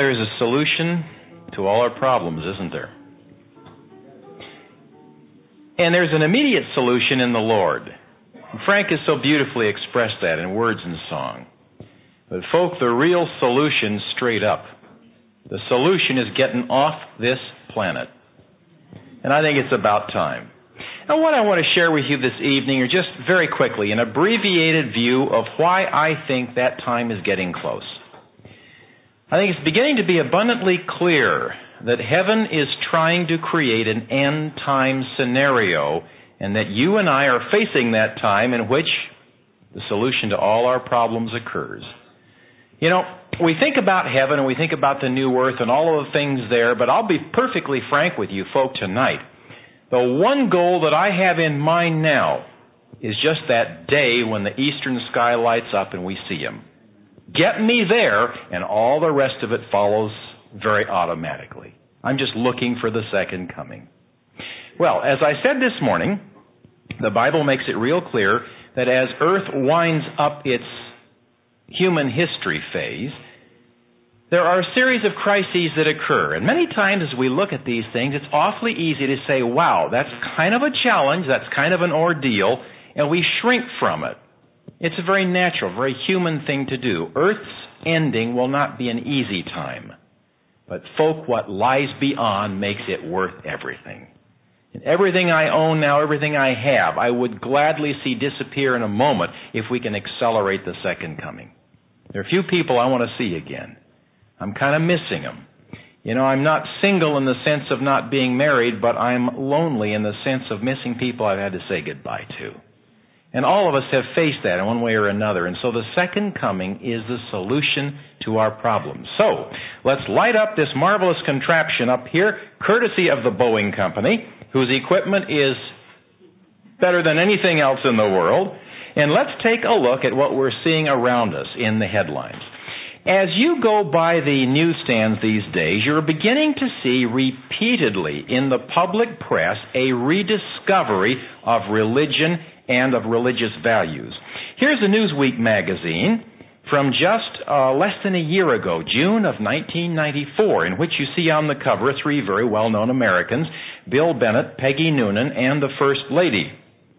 there's a solution to all our problems, isn't there? And there's an immediate solution in the Lord. Frank has so beautifully expressed that in words and song. But folk, the real solution's straight up. The solution is getting off this planet. And I think it's about time. Now, what I want to share with you this evening are just very quickly an abbreviated view of why I think that time is getting close. I think it's beginning to be abundantly clear that heaven is trying to create an end-time scenario, and that you and I are facing that time in which the solution to all our problems occurs. You know, we think about heaven and we think about the new earth and all of the things there, but I'll be perfectly frank with you folk tonight. The one goal that I have in mind now is just that day when the eastern sky lights up and we see Him. Get me there, and all the rest of it follows very automatically. I'm just looking for the second coming. Well, as I said this morning, the Bible makes it real clear that as earth winds up its human history phase, there are a series of crises that occur. And many times as we look at these things, it's awfully easy to say, wow, that's kind of a challenge, that's kind of an ordeal, and we shrink from it. It's a very natural, very human thing to do. Earth's ending will not be an easy time. But folk, what lies beyond makes it worth everything. And everything I own now, everything I have, I would gladly see disappear in a moment if we can accelerate the second coming. There are few people I want to see again. I'm kind of missing them. You know, I'm not single in the sense of not being married, but I'm lonely in the sense of missing people I've had to say goodbye to. And all of us have faced that in one way or another. And so the second coming is the solution to our problems. So, let's light up this marvelous contraption up here, courtesy of the Boeing Company, whose equipment is better than anything else in the world. And let's take a look at what we're seeing around us in the headlines. As you go by the newsstands these days, you're beginning to see repeatedly in the public press a rediscovery of religion and of religious values. Here's a Newsweek magazine from just less than a year ago, June of 1994, in which you see on the cover three very well-known Americans, Bill Bennett, Peggy Noonan, and the First Lady.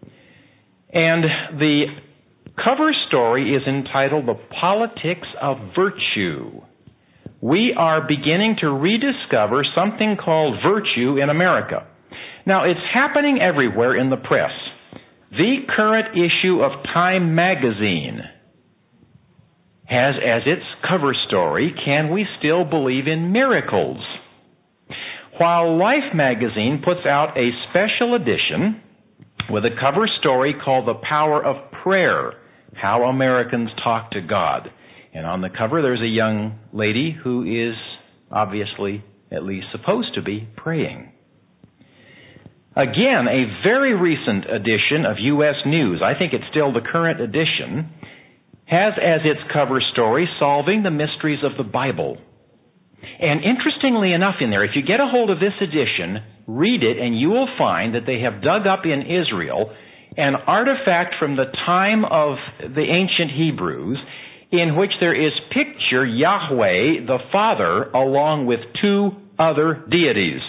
And the cover story is entitled The Politics of Virtue. We are beginning to rediscover something called virtue in America. Now, it's happening everywhere in the press. The current issue of Time magazine has as its cover story, Can We Still Believe in Miracles? While Life magazine puts out a special edition with a cover story called The Power of Prayer, How Americans Talk to God. And on the cover there's a young lady who is obviously, at least supposed to be, praying. Again, a very recent edition of U.S. News, I think it's still the current edition, has as its cover story Solving the Mysteries of the Bible. And interestingly enough in there, if you get a hold of this edition, read it, and you will find that they have dug up in Israel an artifact from the time of the ancient Hebrews in which there is pictured Yahweh, the Father, along with two other deities.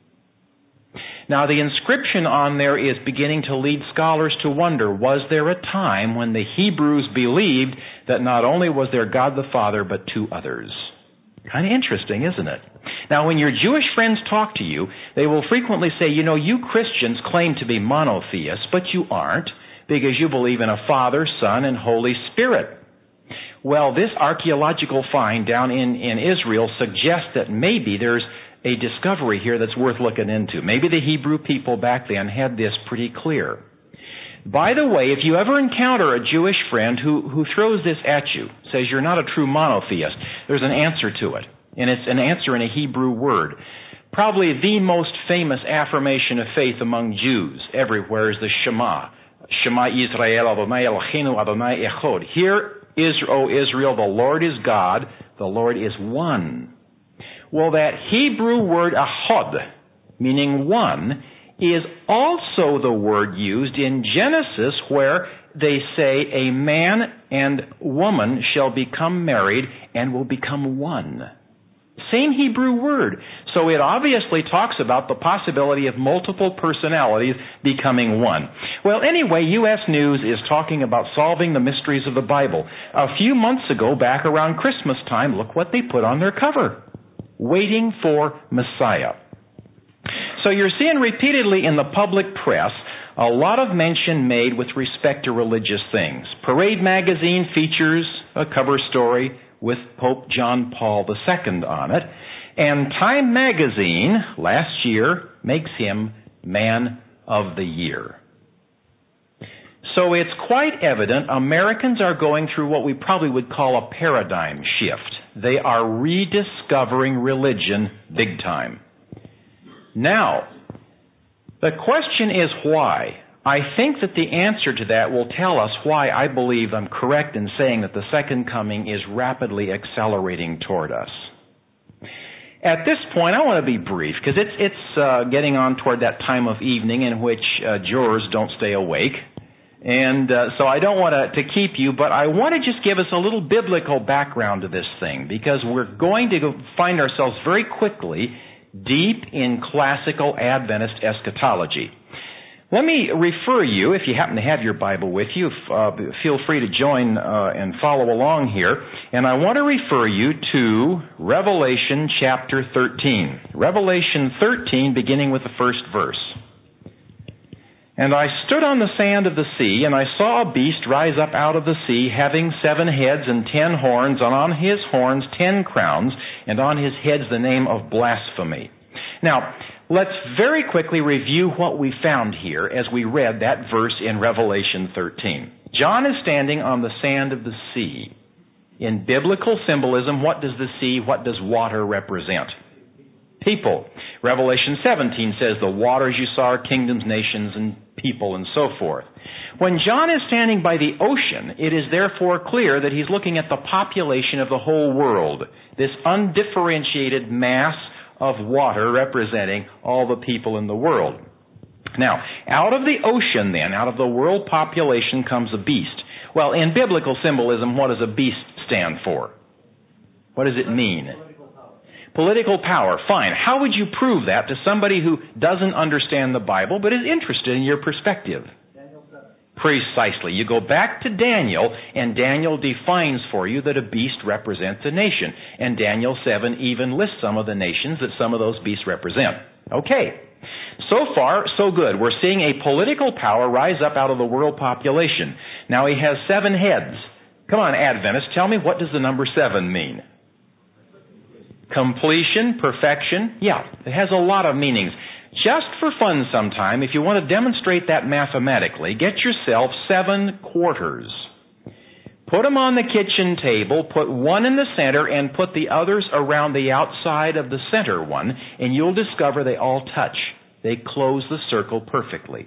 Now, the inscription on there is beginning to lead scholars to wonder, was there a time when the Hebrews believed that not only was there God the Father, but two others? Kind of interesting, isn't it? Now, when your Jewish friends talk to you, they will frequently say, you know, you Christians claim to be monotheists, but you aren't, because you believe in a Father, Son, and Holy Spirit. Well, this archaeological find down in Israel suggests that maybe there's a discovery here that's worth looking into. Maybe the Hebrew people back then had this pretty clear. By the way, if you ever encounter a Jewish friend who throws this at you, says you're not a true monotheist, there's an answer to it. And it's an answer in a Hebrew word. Probably the most famous affirmation of faith among Jews everywhere is the Shema. Shema Yisrael, Adonai Eloheinu, Adonai Echad. Hear, O Israel, the Lord is God, the Lord is one. Well, that Hebrew word ahad, meaning one, is also the word used in Genesis where they say a man and woman shall become married and will become one. same Hebrew word. So it obviously talks about the possibility of multiple personalities becoming one. Well, anyway, U.S. News is talking about solving the mysteries of the Bible. A few months ago, back around Christmas time, look what they put on their cover. Waiting for Messiah. So you're seeing repeatedly in the public press a lot of mention made with respect to religious things. Parade magazine features a cover story with Pope John Paul II on it. And Time magazine, last year, makes him Man of the Year. So it's quite evident Americans are going through what we probably would call a paradigm shift. They are rediscovering religion big time. Now, the question is why? I think that the answer to that will tell us why I believe I'm correct in saying that the second coming is rapidly accelerating toward us. At this point, I want to be brief, because it's getting on toward that time of evening in which jurors don't stay awake. And so I don't want to keep you, but I want to just give us a little biblical background to this thing, because we're going to find ourselves very quickly deep in classical Adventist eschatology. Let me refer you, if you happen to have your Bible with you, feel free to join and follow along here. And I want to refer you to Revelation chapter 13. Revelation 13, beginning with the first verse. And I stood on the sand of the sea, and I saw a beast rise up out of the sea, having 7 heads and 10 horns, and on his horns 10 crowns, and on his heads the name of blasphemy. Now, let's very quickly review what we found here as we read that verse in Revelation 13. John is standing on the sand of the sea. In biblical symbolism, what does the sea, what does water represent? People. Revelation 17 says the waters you saw are kingdoms, nations, and people, and so forth. When John is standing by the ocean, it is therefore clear that he's looking at the population of the whole world, this undifferentiated mass of water representing all the people in the world. Now, out of the ocean then, out of the world population comes a beast. Well, in biblical symbolism, what does a beast stand for? What does it mean? Political power. Fine. How would you prove that to somebody who doesn't understand the Bible but is interested in your perspective? Precisely. You go back to Daniel, and Daniel defines for you that a beast represents a nation. And Daniel 7 even lists some of the nations that some of those beasts represent. Okay. So far, so good. We're seeing a political power rise up out of the world population. Now he has 7 heads. Come on, Adventists, tell me, what does the number 7 mean? Completion, perfection. Yeah, it has a lot of meanings. Just for fun sometime, if you want to demonstrate that mathematically, get yourself 7 quarters. Put them on the kitchen table, put one in the center, and put the others around the outside of the center one, and you'll discover they all touch. They close the circle perfectly.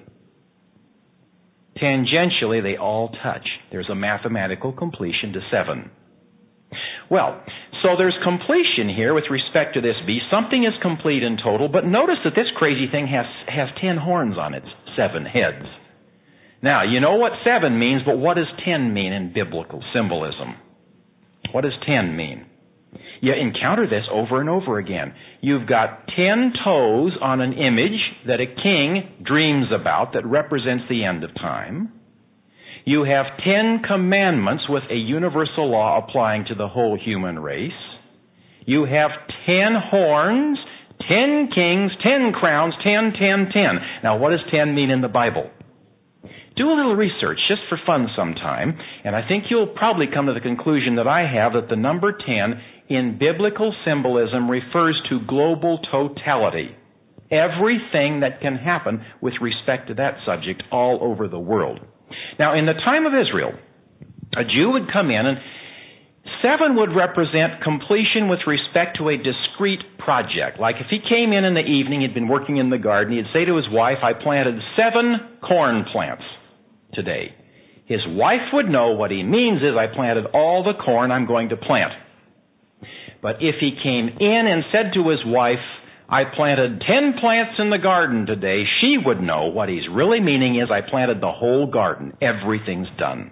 Tangentially, they all touch. There's a mathematical completion to 7. Well, so there's completion here with respect to this beast. Something is complete in total, but notice that this crazy thing has 10 horns on its 7 heads. Now, you know what 7 means, but what does 10 mean in biblical symbolism? What does 10 mean? You encounter this over and over again. You've got 10 toes on an image that a king dreams about that represents the end of time. You have 10 commandments with a universal law applying to the whole human race. You have 10 horns, 10 kings, 10 crowns, 10, 10, 10. Now, what does 10 mean in the Bible? Do a little research just for fun sometime, and I think you'll probably come to the conclusion that I have, that the number 10 in biblical symbolism refers to global totality. Everything that can happen with respect to that subject all over the world. Now, in the time of Israel, a Jew would come in, and 7 would represent completion with respect to a discrete project. Like if he came in the evening, he'd been working in the garden, he'd say to his wife, I planted 7 corn plants today. His wife would know what he means is, I planted all the corn I'm going to plant. But if he came in and said to his wife, I planted 10 plants in the garden today, she would know what he's really meaning is, I planted the whole garden. Everything's done.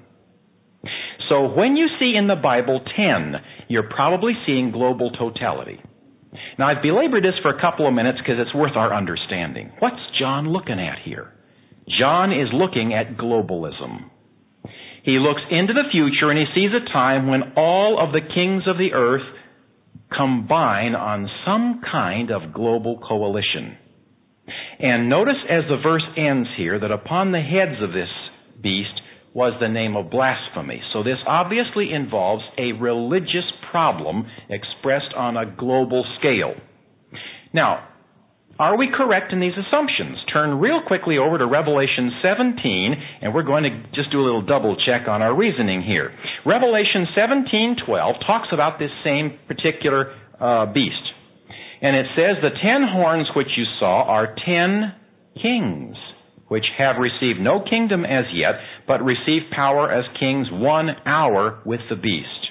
So when you see in the Bible 10, you're probably seeing global totality. Now, I've belabored this for a couple of minutes because it's worth our understanding. What's John looking at here? John is looking at globalism. He looks into the future and he sees a time when all of the kings of the earth combine on some kind of global coalition. And notice as the verse ends here that upon the heads of this beast was the name of blasphemy. So this obviously involves a religious problem expressed on a global scale. Now, are we correct in these assumptions? Turn real quickly over to Revelation 17, and we're going to just do a little double check on our reasoning here. Revelation 17:12 talks about this same particular beast. And it says, the 10 horns which you saw are 10 kings, which have received no kingdom as yet, but receive power as kings 1 hour with the beast.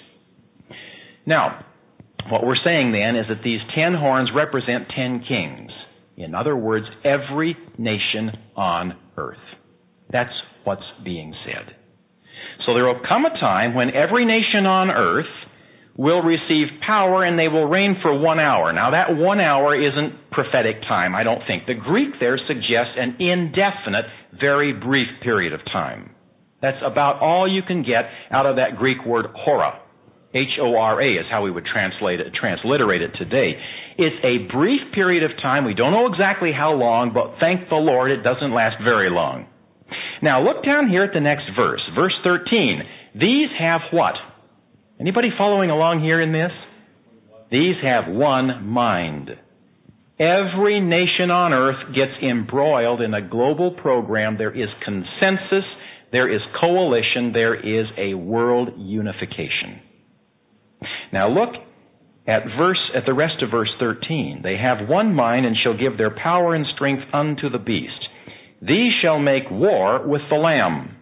Now, what we're saying then is that these 10 horns represent 10 kings. In other words, every nation on earth. That's what's being said. So there will come a time when every nation on earth will receive power and they will reign for 1 hour. Now that 1 hour isn't prophetic time, I don't think. The Greek there suggests an indefinite, very brief period of time. That's about all you can get out of that Greek word hora. H-O-R-A is how we would transliterate it today. It's a brief period of time. We don't know exactly how long, but thank the Lord it doesn't last very long. Now look down here at the next verse. Verse 13. These have what? Anybody following along here in this? These have one mind. Every nation on earth gets embroiled in a global program. There is consensus. There is coalition. There is a world unification. Now look at the rest of verse 13. They have one mind and shall give their power and strength unto the beast. These shall make war with the Lamb.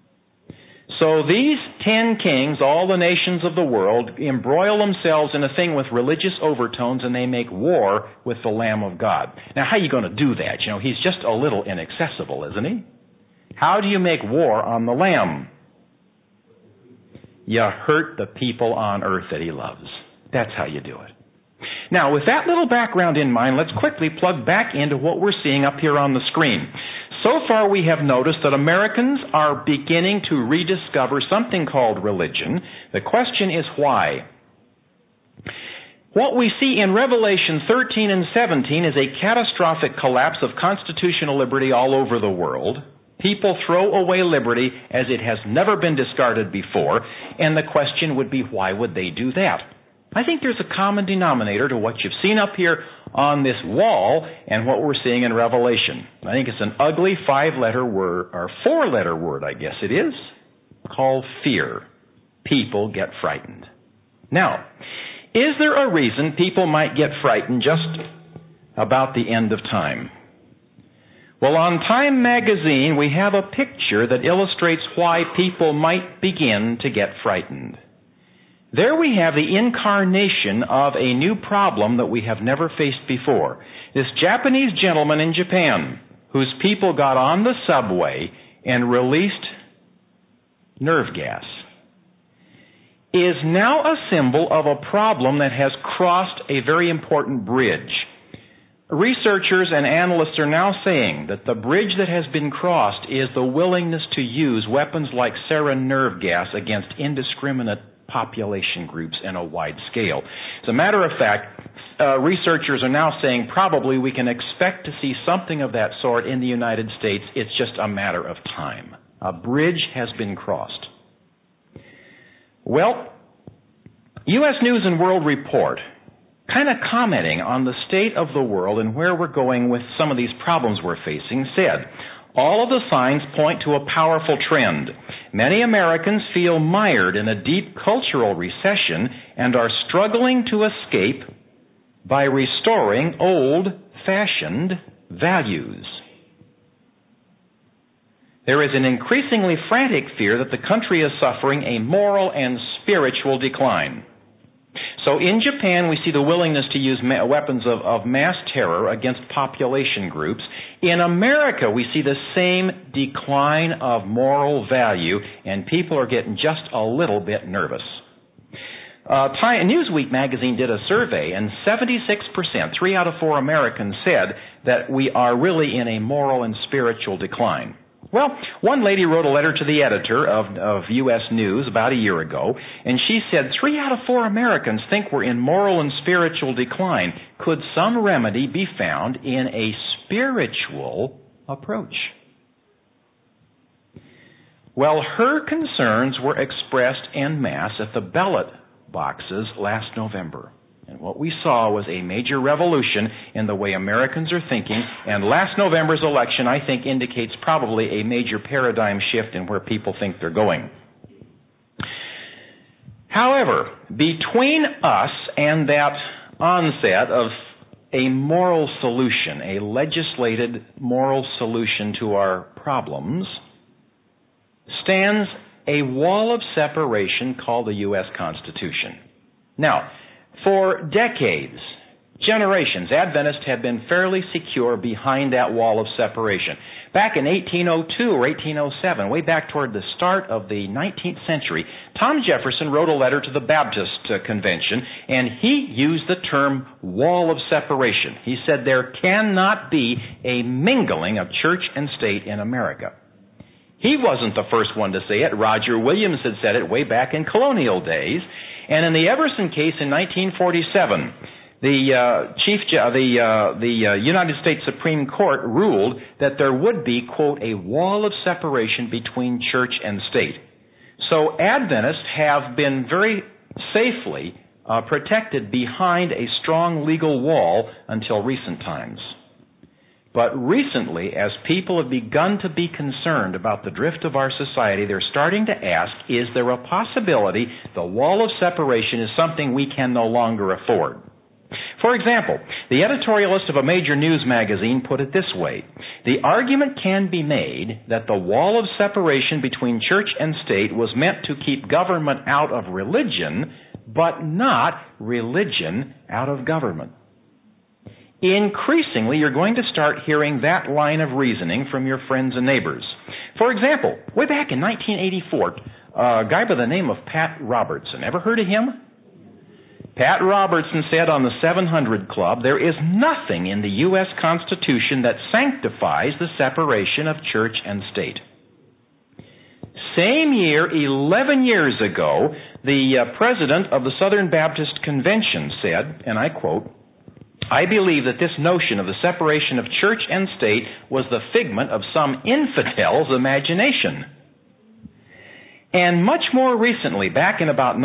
So these 10 kings, all the nations of the world, embroil themselves in a thing with religious overtones and they make war with the Lamb of God. Now how are you going to do that? You know, he's just a little inaccessible, isn't he? How do you make war on the Lamb? You hurt the people on earth that he loves. That's how you do it. Now, with that little background in mind, let's quickly plug back into what we're seeing up here on the screen. So far, we have noticed that Americans are beginning to rediscover something called religion. The question is why? What we see in Revelation 13 and 17 is a catastrophic collapse of constitutional liberty all over the world. People throw away liberty as it has never been discarded before, and the question would be, why would they do that? I think there's a common denominator to what you've seen up here on this wall and what we're seeing in Revelation. I think it's an ugly 5-letter word, or 4-letter word, I guess it is, called fear. People get frightened. Now, is there a reason people might get frightened just about the end of time? Well, on Time magazine, we have a picture that illustrates why people might begin to get frightened. There we have the incarnation of a new problem that we have never faced before. This Japanese gentleman in Japan, whose people got on the subway and released nerve gas, is now a symbol of a problem that has crossed a very important bridge. Researchers and analysts are now saying that the bridge that has been crossed is the willingness to use weapons like sarin nerve gas against indiscriminate population groups in a wide scale. As a matter of fact, researchers are now saying probably we can expect to see something of that sort in the United States. It's just a matter of time. A bridge has been crossed. Well, U.S. News and World Report, kind of commenting on the state of the world and where we're going with some of these problems we're facing, said, all of the signs point to a powerful trend. Many Americans feel mired in a deep cultural recession and are struggling to escape by restoring old-fashioned values. There is an increasingly frantic fear that the country is suffering a moral and spiritual decline. So in Japan, we see the willingness to use weapons of mass terror against population groups. In America, we see the same decline of moral value, and people are getting just a little bit nervous. Newsweek magazine did a survey, and 76%, 3 out of 4 Americans, said that we are really in a moral and spiritual decline. Well, one lady wrote a letter to the editor of U.S. News about a year ago, and she said 3 out of 4 Americans think we're in moral and spiritual decline. Could some remedy be found in a spiritual approach? Well, her concerns were expressed en masse at the ballot boxes last November. And what we saw was a major revolution in the way Americans are thinking, and last November's election, I think, indicates probably a major paradigm shift in where people think they're going. However, between us and that onset of a moral solution, a legislated moral solution to our problems, stands a wall of separation called the U.S. Constitution. Now, for decades, generations, Adventists have been fairly secure behind that wall of separation. Back in 1802 or 1807, way back toward the start of the 19th century, Tom Jefferson wrote a letter to the Baptist Convention, and he used the term wall of separation. He said there cannot be a mingling of church and state in America. He wasn't the first one to say it. Roger Williams had said it way back in colonial days. And in the Everson case in 1947, the United States Supreme Court ruled that there would be, quote, a wall of separation between church and state. So Adventists have been very safely protected behind a strong legal wall until recent times. But recently, as people have begun to be concerned about the drift of our society, they're starting to ask, is there a possibility the wall of separation is something we can no longer afford? For example, the editorialist of a major news magazine put it this way: the argument can be made that the wall of separation between church and state was meant to keep government out of religion, but not religion out of government. Increasingly, you're going to start hearing that line of reasoning from your friends and neighbors. For example, way back in 1984, a guy by the name of Pat Robertson. Ever heard of him? Pat Robertson said on the 700 Club, there is nothing in the U.S. Constitution that sanctifies the separation of church and state. Same year, 11 years ago, the president of the Southern Baptist Convention said, and I quote, I believe that this notion of the separation of church and state was the figment of some infidel's imagination. And much more recently, back in about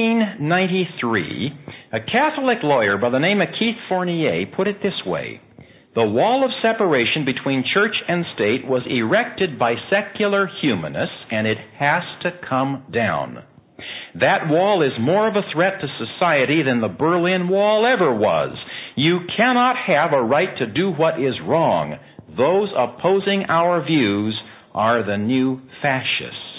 1993, a Catholic lawyer by the name of Keith Fournier put it this way: the wall of separation between church and state was erected by secular humanists, and it has to come down. That wall is more of a threat to society than the Berlin Wall ever was. You cannot have a right to do what is wrong. Those opposing our views are the new fascists.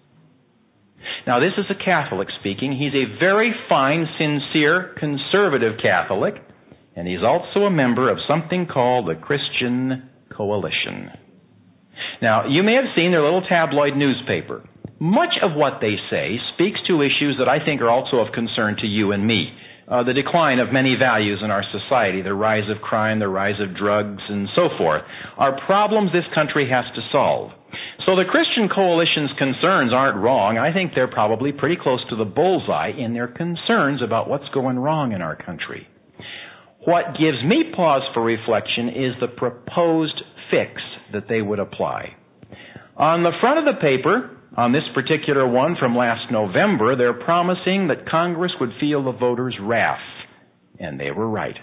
Now, this is a Catholic speaking. He's a very fine, sincere, conservative Catholic, and he's also a member of something called the Christian Coalition. Now, you may have seen their little tabloid newspaper. Much of what they say speaks to issues that I think are also of concern to you and me. The decline of many values in our society, the rise of crime, the rise of drugs, and so forth, are problems this country has to solve. So the Christian Coalition's concerns aren't wrong. I think they're probably pretty close to the bullseye in their concerns about what's going wrong in our country. What gives me pause for reflection is the proposed fix that they would apply. On the front of the paper, on this particular one from last November, they're promising that Congress would feel the voters' wrath. And they were right.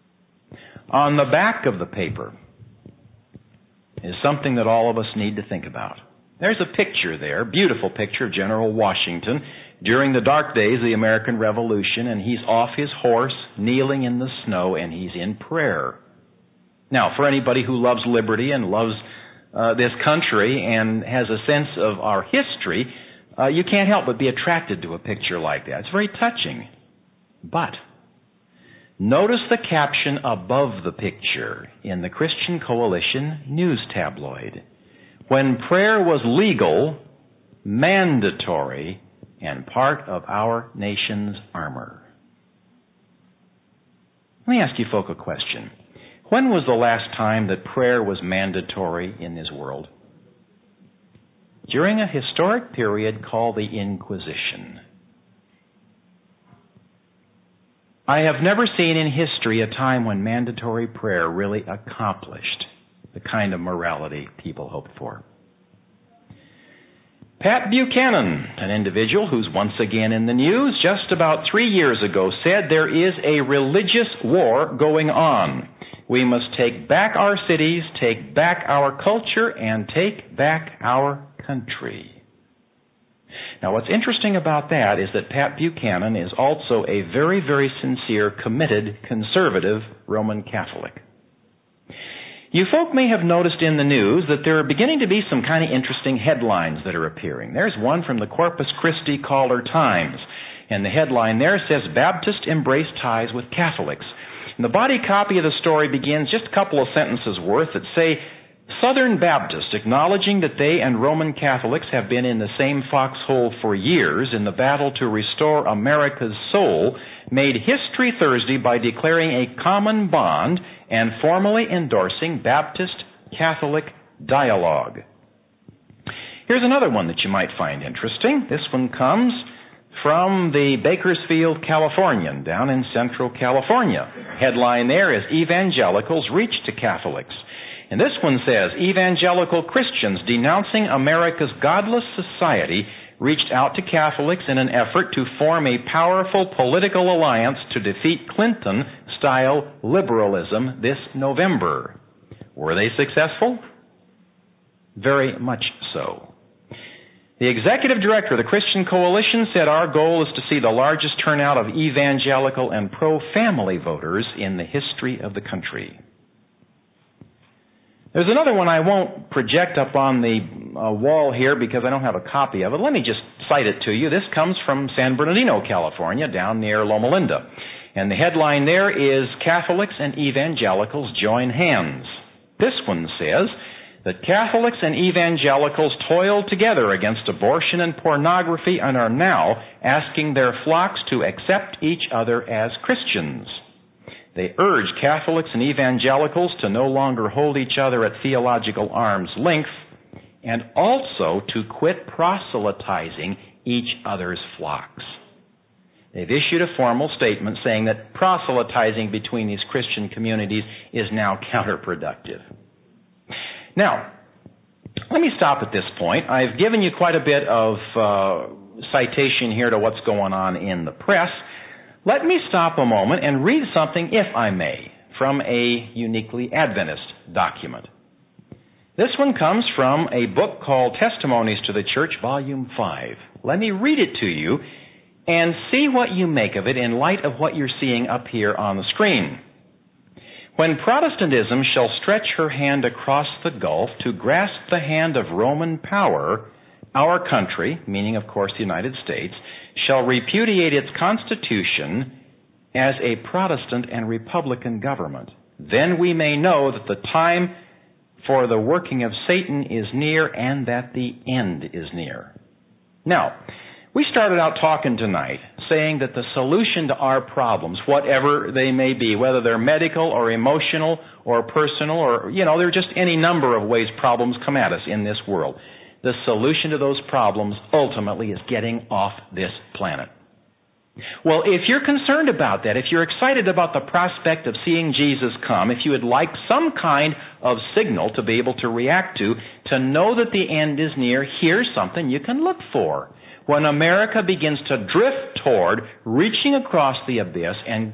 On the back of the paper is something that all of us need to think about. There's a picture there, beautiful picture of General Washington during the dark days of the American Revolution, and he's off his horse, kneeling in the snow, and he's in prayer. Now, for anybody who loves liberty and loves this country and has a sense of our history, you can't help but be attracted to a picture like that. It's very touching. But notice the caption above the picture in the Christian Coalition news tabloid. When prayer was legal, mandatory, and part of our nation's armor. Let me ask you folk a question. When was the last time that prayer was mandatory in this world? During a historic period called the Inquisition. I have never seen in history a time when mandatory prayer really accomplished the kind of morality people hoped for. Pat Buchanan, an individual who's once again in the news, just about 3 years ago said there is a religious war going on. We must take back our cities, take back our culture, and take back our country. Now, what's interesting about that is that Pat Buchanan is also a very, very sincere, committed, conservative Roman Catholic. You folk may have noticed in the news that there are beginning to be some kind of interesting headlines that are appearing. There's one from the Corpus Christi Caller-Times, and the headline there says, "Baptists embrace ties with Catholics." And the body copy of the story begins just a couple of sentences worth that say, "Southern Baptists, acknowledging that they and Roman Catholics have been in the same foxhole for years in the battle to restore America's soul, made history Thursday by declaring a common bond and formally endorsing Baptist-Catholic dialogue." Here's another one that you might find interesting. This one comes from the Bakersfield Californian down in Central California. Headline there is, "Evangelicals Reach to Catholics." And this one says, "Evangelical Christians denouncing America's godless society reached out to Catholics in an effort to form a powerful political alliance to defeat Clinton-style liberalism this November." Were they successful? Very much so. The executive director of the Christian Coalition said, "Our goal is to see the largest turnout of evangelical and pro-family voters in the history of the country." There's another one I won't project up on the wall here because I don't have a copy of it. Let me just cite it to you. This comes from San Bernardino, California, down near Loma Linda. And the headline there is, "Catholics and Evangelicals Join Hands." This one says that Catholics and Evangelicals toiled together against abortion and pornography and are now asking their flocks to accept each other as Christians. They urge Catholics and Evangelicals to no longer hold each other at theological arm's length and also to quit proselytizing each other's flocks. They've issued a formal statement saying that proselytizing between these Christian communities is now counterproductive. Now, let me stop at this point. I've given you quite a bit of citation here to what's going on in the press. Let me stop a moment and read something, if I may, from a uniquely Adventist document. This one comes from a book called Testimonies to the Church, Volume 5. Let me read it to you and see what you make of it in light of what you're seeing up here on the screen. "When Protestantism shall stretch her hand across the gulf to grasp the hand of Roman power, our country," meaning, of course, the United States, "shall repudiate its constitution as a Protestant and Republican government. Then we may know that the time for the working of Satan is near and that the end is near." Now, we started out talking tonight saying that the solution to our problems, whatever they may be, whether they're medical or emotional or personal or, there are just any number of ways problems come at us in this world. The solution to those problems ultimately is getting off this planet. Well, if you're concerned about that, if you're excited about the prospect of seeing Jesus come, if you would like some kind of signal to be able to react to know that the end is near, here's something you can look for. When America begins to drift toward reaching across the abyss and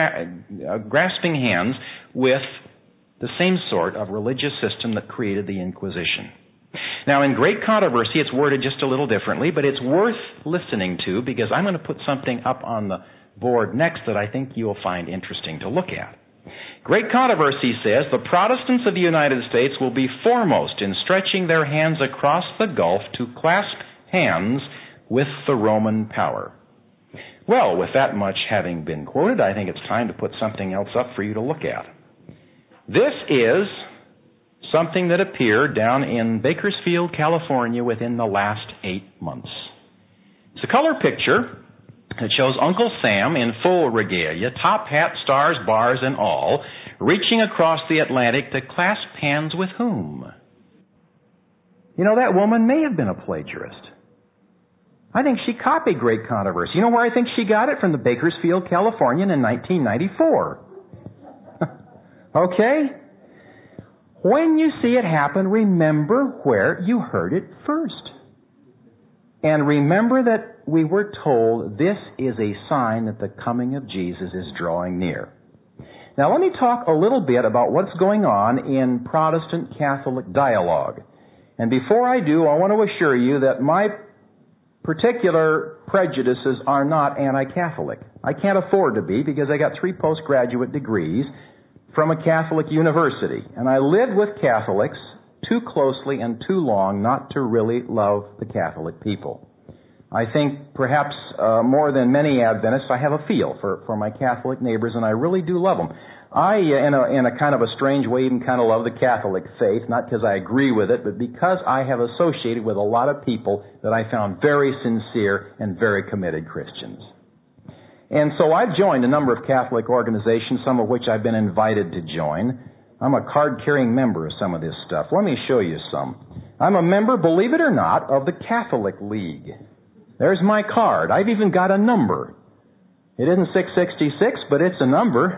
grasping hands with the same sort of religious system that created the Inquisition. Now, in Great Controversy, it's worded just a little differently, but it's worth listening to because I'm going to put something up on the board next that I think you'll find interesting to look at. Great Controversy says the Protestants of the United States will be foremost in stretching their hands across the gulf to clasp hands with the Roman power. Well, with that much having been quoted, I think it's time to put something else up for you to look at. This is something that appeared down in Bakersfield, California within the last 8 months. It's a color picture that shows Uncle Sam in full regalia, top hat, stars, bars, and all, reaching across the Atlantic to clasp hands with whom? You know, that woman may have been a plagiarist. I think she copied Great Controversy. You know where I think she got it? From the Bakersfield Californian in 1994. Okay? When you see it happen, remember where you heard it first. And remember that we were told this is a sign that the coming of Jesus is drawing near. Now let me talk a little bit about what's going on in Protestant Catholic dialogue. And before I do, I want to assure you that my particular prejudices are not anti-Catholic. I can't afford to be because I got 3 postgraduate degrees from a Catholic university. And I lived with Catholics too closely and too long not to really love the Catholic people. I think perhaps more than many Adventists, I have a feel for my Catholic neighbors, and I really do love them. I, in a kind of a strange way, even kind of love the Catholic faith, not because I agree with it, but because I have associated with a lot of people that I found very sincere and very committed Christians. And so I've joined a number of Catholic organizations, some of which I've been invited to join. I'm a card-carrying member of some of this stuff. Let me show you some. I'm a member, believe it or not, of the Catholic League. There's my card. I've even got a number. It isn't 666, but it's a number.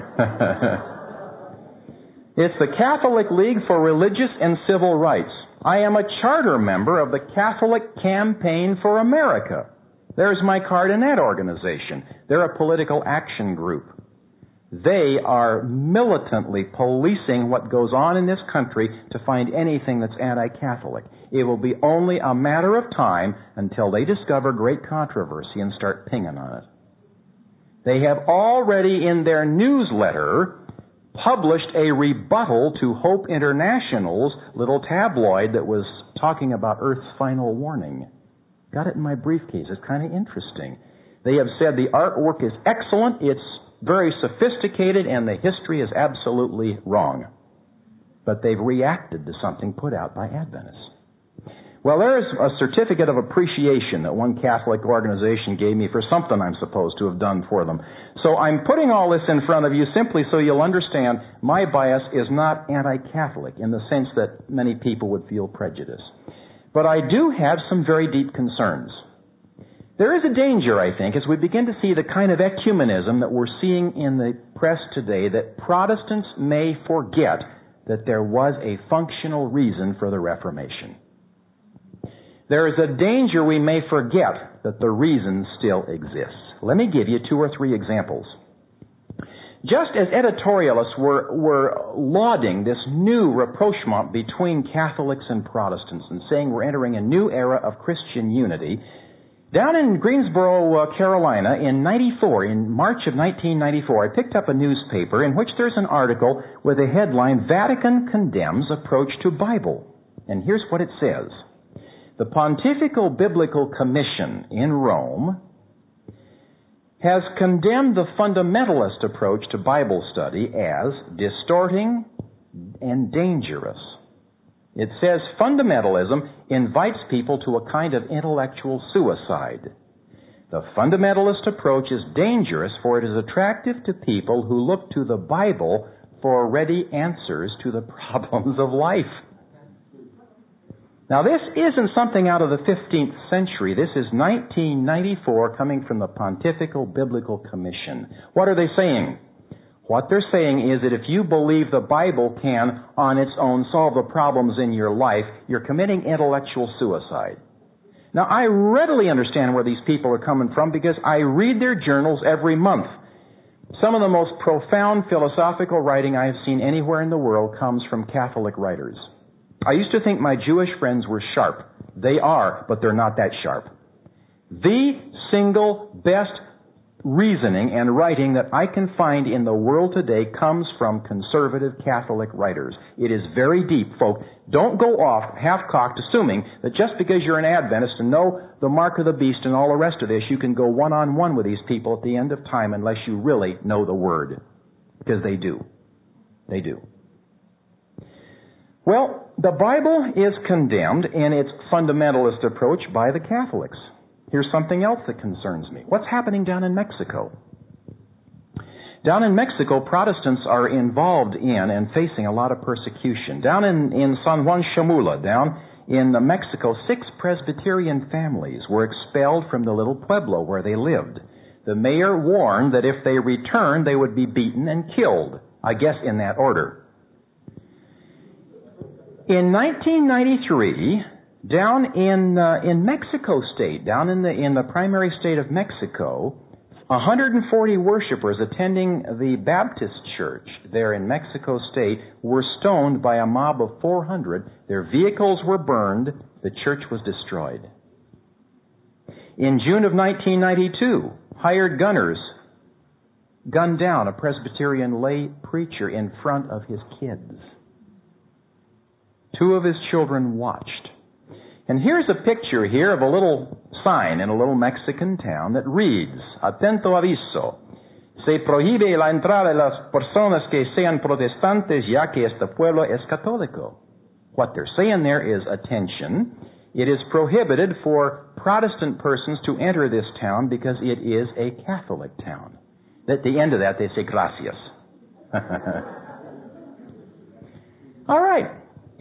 It's the Catholic League for Religious and Civil Rights. I am a charter member of the Catholic Campaign for America. There's my card in that organization. They're a political action group. They are militantly policing what goes on in this country to find anything that's anti-Catholic. It will be only a matter of time until they discover Great Controversy and start pinging on it. They have already in their newsletter published a rebuttal to Hope International's little tabloid that was talking about Earth's final warning. Got it in my briefcase. It's kind of interesting. They have said the artwork is excellent, it's very sophisticated, and the history is absolutely wrong. But they've reacted to something put out by Adventists. Well, there's a certificate of appreciation that one Catholic organization gave me for something I'm supposed to have done for them. So I'm putting all this in front of you simply so you'll understand my bias is not anti-Catholic in the sense that many people would feel prejudice. But I do have some very deep concerns. There is a danger, I think, as we begin to see the kind of ecumenism that we're seeing in the press today, that Protestants may forget that there was a functional reason for the Reformation. There is a danger we may forget that the reason still exists. Let me give you 2 or 3 examples. Just as editorialists were lauding this new rapprochement between Catholics and Protestants and saying we're entering a new era of Christian unity, down in Greensboro, Carolina, in March of 1994, I picked up a newspaper in which there's an article with a headline, Vatican Condemns Approach to Bible. And here's what it says. The Pontifical Biblical Commission in Rome has condemned the fundamentalist approach to Bible study as distorting and dangerous. It says fundamentalism invites people to a kind of intellectual suicide. The fundamentalist approach is dangerous, for it is attractive to people who look to the Bible for ready answers to the problems of life. Now, this isn't something out of the 15th century. This is 1994 coming from the Pontifical Biblical Commission. What are they saying? What they're saying is that if you believe the Bible can, on its own, solve the problems in your life, you're committing intellectual suicide. Now, I readily understand where these people are coming from because I read their journals every month. Some of the most profound philosophical writing I have seen anywhere in the world comes from Catholic writers. I used to think my Jewish friends were sharp. They are, but they're not that sharp. The single best reasoning and writing that I can find in the world today comes from conservative Catholic writers. It is very deep, folks. Don't go off half-cocked assuming that just because you're an Adventist and know the mark of the beast and all the rest of this, you can go one-on-one with these people at the end of time unless you really know the Word. Because they do. They do. Well, the Bible is condemned in its fundamentalist approach by the Catholics. here's something else that concerns me. What's happening down in Mexico? Down in Mexico, Protestants are involved in and facing a lot of persecution. Down in San Juan Chamula, down in Mexico, 6 Presbyterian families were expelled from the little pueblo where they lived. The mayor warned that if they returned, they would be beaten and killed, I guess in that order. In 1993, down in Mexico State, down in the primary state of Mexico, 140 worshipers attending the Baptist church there in Mexico State were stoned by a mob of 400. Their vehicles were burned. The church was destroyed. In June of 1992, hired gunners gunned down a Presbyterian lay preacher in front of his kids. 2 of his children watched. And here's a picture here of a little sign in a little Mexican town that reads, Atento aviso, se prohíbe la entrada de las personas que sean protestantes ya que este pueblo es católico. What they're saying there is, attention, it is prohibited for Protestant persons to enter this town because it is a Catholic town. At the end of that, they say, gracias. All right.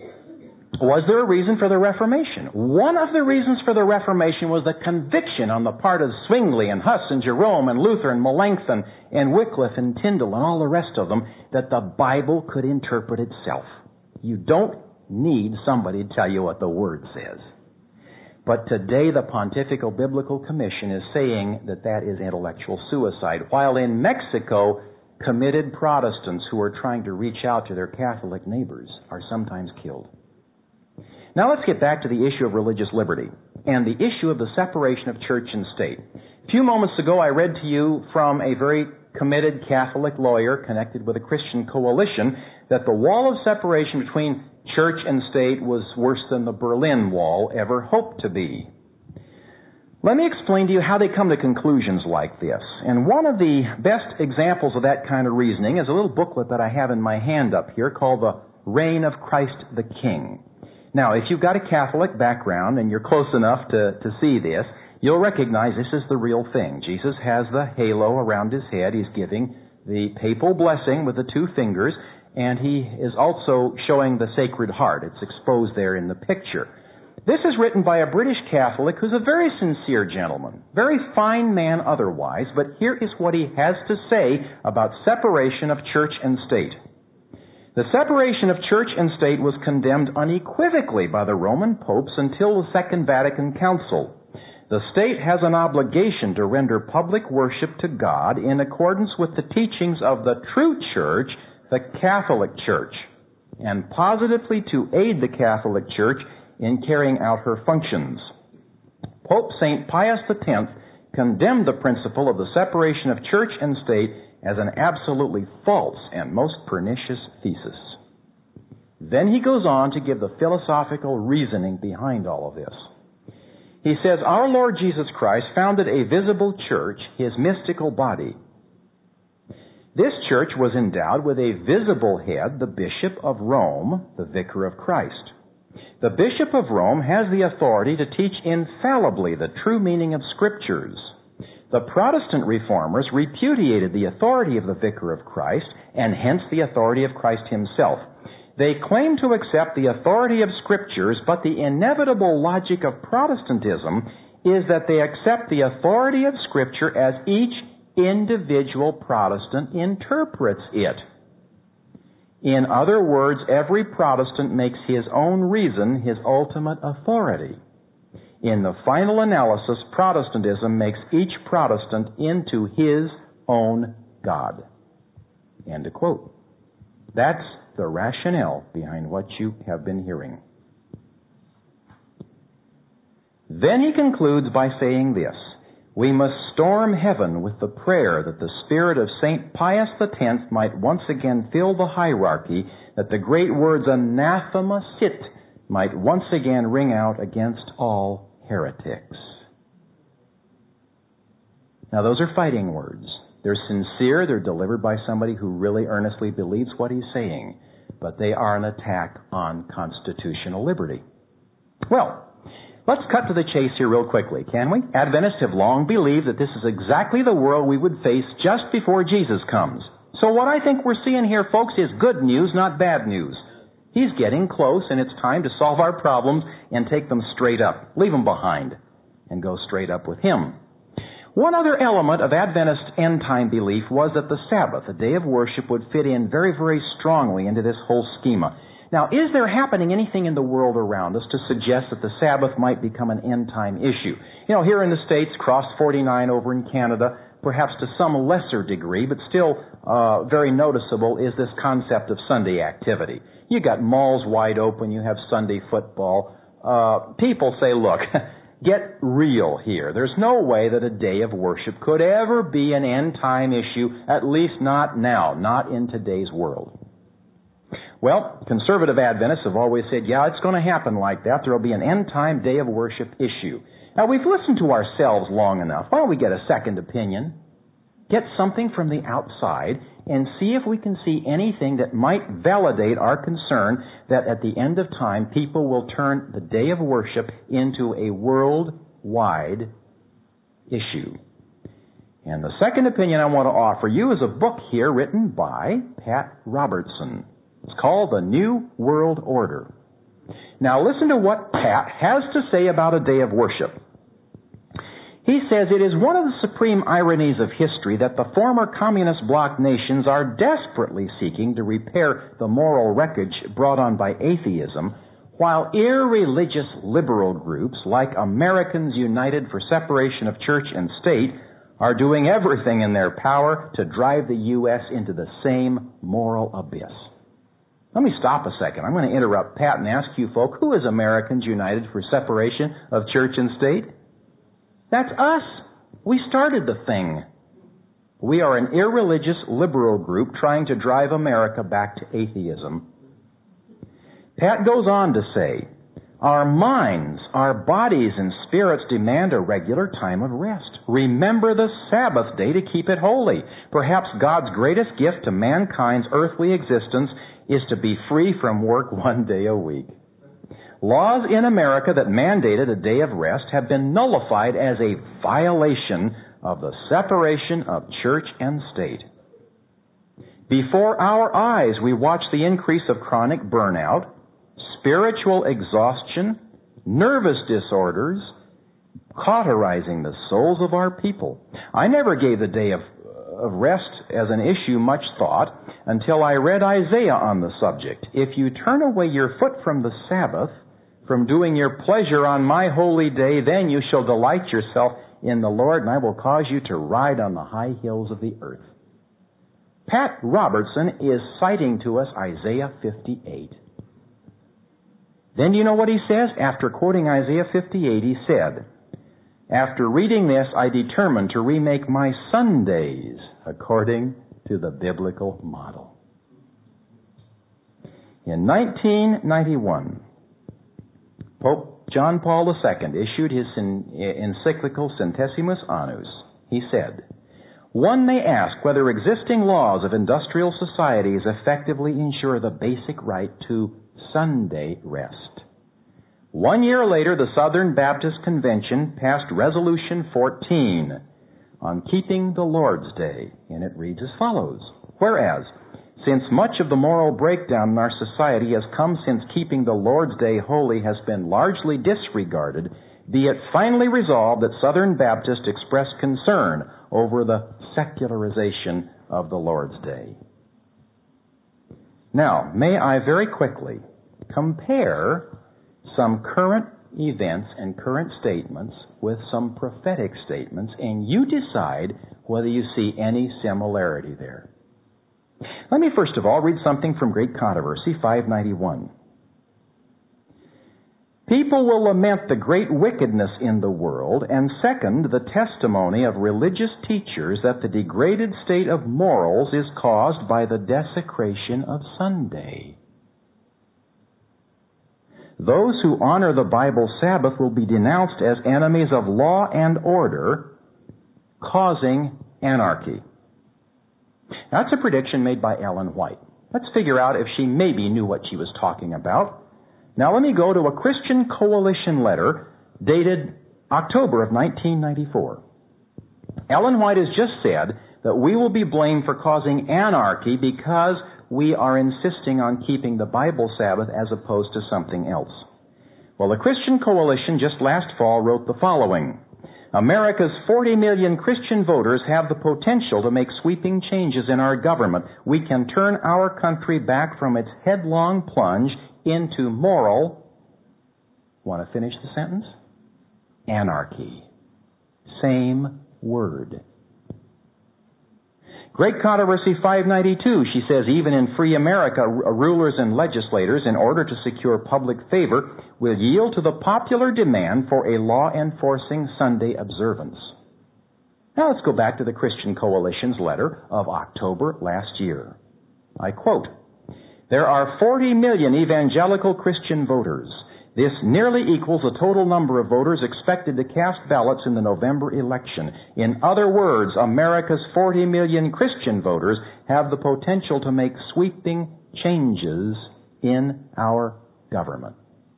Was there a reason for the Reformation? One of the reasons for the Reformation was the conviction on the part of Zwingli and Huss and Jerome and Luther and Melanchthon and Wycliffe and Tyndale and all the rest of them that the Bible could interpret itself. You don't need somebody to tell you what the Word says. But today the Pontifical Biblical Commission is saying that that is intellectual suicide, while in Mexico, committed Protestants who are trying to reach out to their Catholic neighbors are sometimes killed. Now let's get back to the issue of religious liberty and the issue of the separation of church and state. A few moments ago, I read to you from a very committed Catholic lawyer connected with a Christian coalition that the wall of separation between church and state was worse than the Berlin Wall ever hoped to be. Let me explain to you how they come to conclusions like this. And one of the best examples of that kind of reasoning is a little booklet that I have in my hand up here called The Reign of Christ the King. Now, if you've got a Catholic background and you're close enough to see this, you'll recognize this is the real thing. Jesus has the halo around his head. He's giving the papal blessing with the 2 fingers, and he is also showing the Sacred Heart. It's exposed there in the picture. This is written by a British Catholic who's a very sincere gentleman, very fine man otherwise, but here is what he has to say about separation of church and state. The separation of church and state was condemned unequivocally by the Roman popes until the Second Vatican Council. The state has an obligation to render public worship to God in accordance with the teachings of the true church, the Catholic Church, and positively to aid the Catholic Church in carrying out her functions. Pope St. Pius X condemned the principle of the separation of church and state as an absolutely false and most pernicious thesis. Then he goes on to give the philosophical reasoning behind all of this. He says, our Lord Jesus Christ founded a visible church, his mystical body. This church was endowed with a visible head, the Bishop of Rome, the Vicar of Christ. The Bishop of Rome has the authority to teach infallibly the true meaning of Scriptures. The Protestant reformers repudiated the authority of the Vicar of Christ and hence the authority of Christ himself. They claim to accept the authority of Scriptures, but the inevitable logic of Protestantism is that they accept the authority of Scripture as each individual Protestant interprets it. In other words, every Protestant makes his own reason his ultimate authority. In the final analysis, Protestantism makes each Protestant into his own God. End of quote. That's the rationale behind what you have been hearing. Then he concludes by saying this, we must storm heaven with the prayer that the spirit of St. Pius X might once again fill the hierarchy, that the great words anathema sit might once again ring out against all heretics. Now those are fighting words. They're sincere, they're delivered by somebody who really earnestly believes what he's saying, but they are an attack on constitutional liberty. Well, Let's cut to the chase here real quickly, can we? Adventists have long believed that this is exactly the world we would face just before Jesus comes. So what I think we're seeing here, folks, is good news, not bad news. He's getting close, and it's time to solve our problems and take them straight up. Leave them behind and go straight up with Him. One other element of Adventist end-time belief was that the Sabbath, a day of worship, would fit in very, very strongly into this whole schema. Now, is there happening anything in the world around us to suggest that the Sabbath might become an end-time issue? You know, here in the States, Cross 49 over in Canada, perhaps to some lesser degree, but still very noticeable, is this concept of Sunday activity. You got malls wide open, you have Sunday football. People say, look, get real here. There's no way that a day of worship could ever be an end-time issue, at least not now, not in today's world. Well, conservative Adventists have always said, yeah, it's going to happen like that. There will be an end-time day of worship issue. Now, we've listened to ourselves long enough. Why don't we get a second opinion? Get something from the outside and see if we can see anything that might validate our concern that at the end of time, people will turn the day of worship into a worldwide issue. And the second opinion I want to offer you is a book here written by Pat Robertson. It's called The New World Order. Now listen to what Pat has to say about a day of worship. He says it is one of the supreme ironies of history that the former communist bloc nations are desperately seeking to repair the moral wreckage brought on by atheism, while irreligious liberal groups like Americans United for Separation of Church and State are doing everything in their power to drive the U.S. into the same moral abyss. Let me stop a second. I'm going to interrupt Pat and ask you folk, who is Americans United for Separation of Church and State? That's us. We started the thing. We are an irreligious liberal group trying to drive America back to atheism. Pat goes on to say, our minds, our bodies, and spirits demand a regular time of rest. Remember the Sabbath day to keep it holy. Perhaps God's greatest gift to mankind's earthly existence is to be free from work one day a week. Laws in America that mandated a day of rest have been nullified as a violation of the separation of church and state. Before our eyes, we watch the increase of chronic burnout, spiritual exhaustion, nervous disorders, cauterizing the souls of our people. I never gave the day of rest as an issue much thought until I read Isaiah on the subject. If you turn away your foot from the Sabbath, from doing your pleasure on my holy day, then you shall delight yourself in the Lord, and I will cause you to ride on the high hills of the earth. Pat Robertson is citing to us Isaiah 58. Then do you know what he says? After quoting Isaiah 58, he said, after reading this, I determined to remake my Sundays according to the biblical model. In 1991, Pope John Paul II issued his encyclical Centesimus Annus. He said, one may ask whether existing laws of industrial societies effectively ensure the basic right to Sunday rest. 1 year later, the Southern Baptist Convention passed Resolution 14 on keeping the Lord's Day, and it reads as follows. Whereas, since much of the moral breakdown in our society has come since keeping the Lord's Day holy has been largely disregarded, be it finally resolved that Southern Baptists express concern over the secularization of the Lord's Day. Now, may I very quickly compare some current events and current statements with some prophetic statements, and you decide whether you see any similarity there. Let me first of all read something from Great Controversy 591. People will lament the great wickedness in the world, and second, the testimony of religious teachers that the degraded state of morals is caused by the desecration of Sunday. Those who honor the Bible Sabbath will be denounced as enemies of law and order, causing anarchy. That's a prediction made by Ellen White. Let's figure out if she maybe knew what she was talking about. Now let me go to a Christian Coalition letter dated October of 1994. Ellen White has just said that we will be blamed for causing anarchy because we are insisting on keeping the Bible Sabbath as opposed to something else. Well, the Christian Coalition just last fall wrote the following: America's 40 million Christian voters have the potential to make sweeping changes in our government. We can turn our country back from its headlong plunge into moral, want to finish the sentence? Anarchy. Same word. Great Controversy 592, she says, even in free America, rulers and legislators, in order to secure public favor, will yield to the popular demand for a law enforcing Sunday observance. Now let's go back to the Christian Coalition's letter of October last year. I quote, "There are 40 million evangelical Christian voters. This nearly equals the total number of voters expected to cast ballots in the November election. In other words, America's 40 million Christian voters have the potential to make sweeping changes in our government."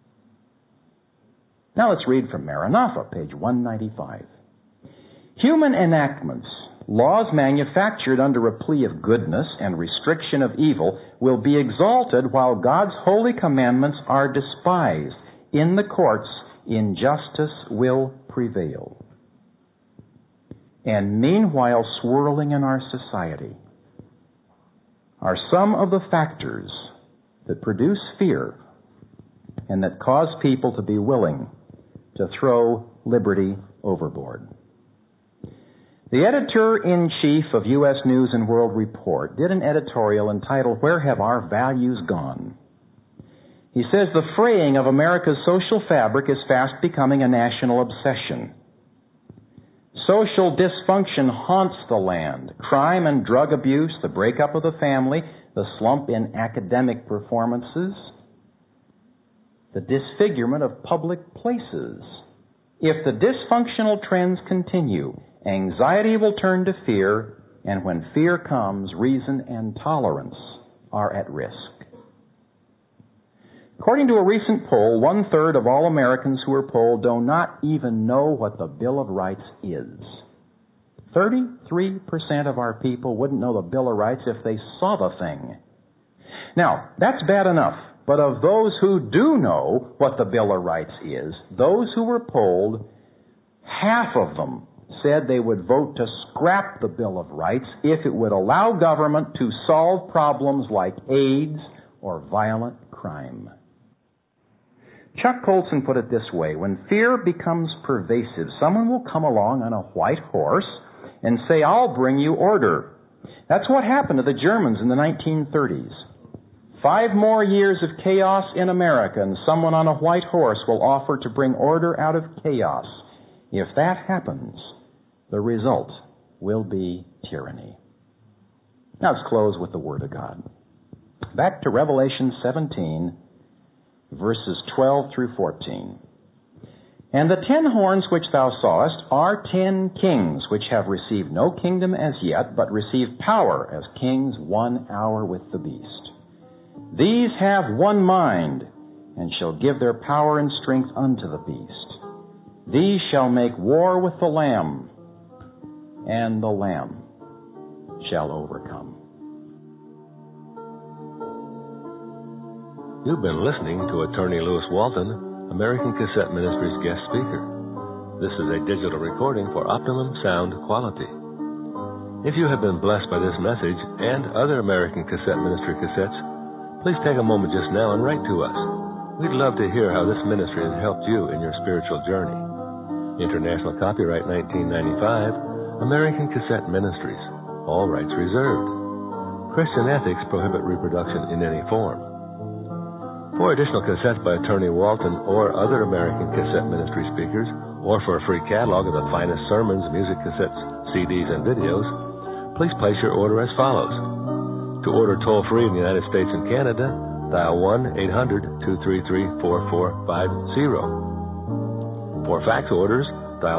Now let's read from Maranatha, page 195. "Human enactments, laws manufactured under a plea of goodness and restriction of evil, will be exalted while God's holy commandments are despised. In the courts, injustice will prevail." And meanwhile, swirling in our society are some of the factors that produce fear and that cause people to be willing to throw liberty overboard. The editor-in-chief of U.S. News and World Report did an editorial entitled, "Where Have Our Values Gone?" He says the fraying of America's social fabric is fast becoming a national obsession. Social dysfunction haunts the land. Crime and drug abuse, the breakup of the family, the slump in academic performances, the disfigurement of public places. If the dysfunctional trends continue, anxiety will turn to fear, and when fear comes, reason and tolerance are at risk. According to a recent poll, 1/3 of all Americans who were polled do not even know what the Bill of Rights is. 33% of our people wouldn't know the Bill of Rights if they saw the thing. Now, that's bad enough, but of those who do know what the Bill of Rights is, those who were polled, half of them said they would vote to scrap the Bill of Rights if it would allow government to solve problems like AIDS or violent crime. Chuck Colson put it this way: when fear becomes pervasive, someone will come along on a white horse and say, "I'll bring you order." That's what happened to the Germans in the 1930s. 5 more years of chaos in America, and someone on a white horse will offer to bring order out of chaos. If that happens, the result will be tyranny. Now let's close with the Word of God. Back to Revelation 17, verses 12 through 14. "And the 10 horns which thou sawest are 10 kings, which have received no kingdom as yet, but receive power as kings 1 hour with the beast. These have one mind, and shall give their power and strength unto the beast. These shall make war with the Lamb, and the Lamb shall overcome." You've been listening to Attorney Lewis Walton, American Cassette Ministries guest speaker. This is a digital recording for optimum sound quality. If you have been blessed by this message and other American Cassette Ministry cassettes, please take a moment just now and write to us. We'd love to hear how this ministry has helped you in your spiritual journey. International copyright 1995, American Cassette Ministries. All rights reserved. Christian ethics prohibit reproduction in any form. For additional cassettes by Attorney Walton or other American Cassette Ministry speakers, or for a free catalog of the finest sermons, music cassettes, CDs, and videos, please place your order as follows. To order toll-free in the United States and Canada, dial 1-800-233-4450. For fax orders, dial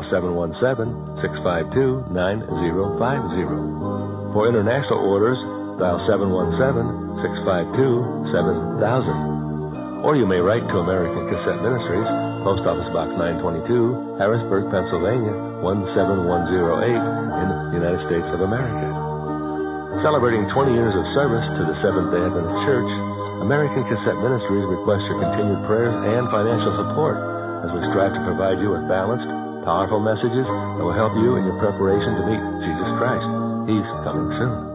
717-652-9050. For international orders, dial 717-652-7000. Or you may write to American Cassette Ministries, Post Office Box 922, Harrisburg, Pennsylvania, 17108 in the United States of America. Celebrating 20 years of service to the Seventh-day Adventist Church, American Cassette Ministries requests your continued prayers and financial support as we strive to provide you with balanced, powerful messages that will help you in your preparation to meet Jesus Christ. He's coming soon.